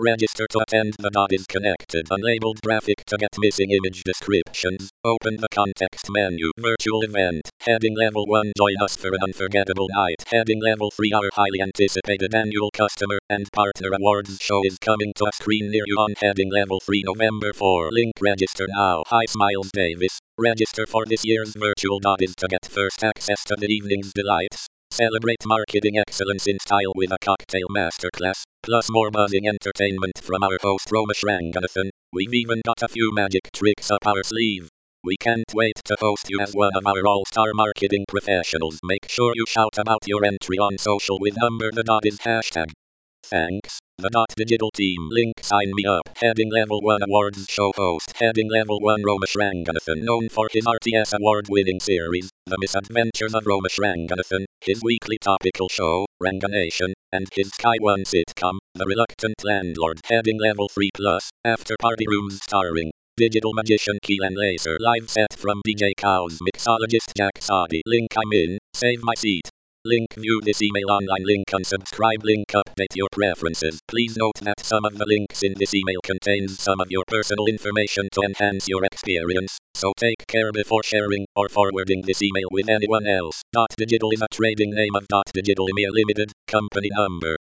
Register to attend. The dot is connected. Unlabeled graphic to get missing image descriptions. Open the context menu. Virtual event. Heading level 1. Join us for an unforgettable night. Heading level 3. Our highly anticipated annual customer and partner awards show is coming to a screen near you on heading level 3 November 4. Link register now. Hi Smiles Davis. Register for this year's virtual dot is to get first access to the evening's delights. Celebrate marketing excellence in style with a cocktail masterclass, plus more buzzing entertainment from our host Romesh Ranganathan. We've even got a few magic tricks up our sleeve. We can't wait to host you as one of our all-star marketing professionals. Make sure you shout about your entry on social with the dot is hashtag. Thanks, the Dot Digital team. Link sign me up. Heading level 1 awards show host. Heading level 1 Romesh Ranganathan, known for his RTS award-winning series, The Misadventures of Romesh Ranganathan, his weekly topical show, Ranganation, and his Sky One sitcom, The Reluctant Landlord. Heading level 3 plus, after party rooms starring digital magician Keelan Laser. Live set from DJ Cow's mixologist Jack Sadi. Link I'm in, save my seat. Link view this email online. Link unsubscribe. Link update your preferences. Please note that some of the links in this email contains some of your personal information to enhance your experience, so take care before sharing or forwarding this email with anyone else. Dot Digital is a trading name of Dot Digital EMEA Limited, company number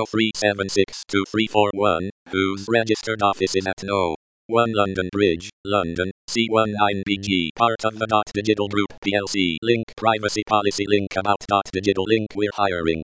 03762341, whose registered office is at No. 1 London Bridge, London, C19BG, part of the Dot Digital Group plc. Link privacy policy. Link about Dot Digital. Link we're hiring.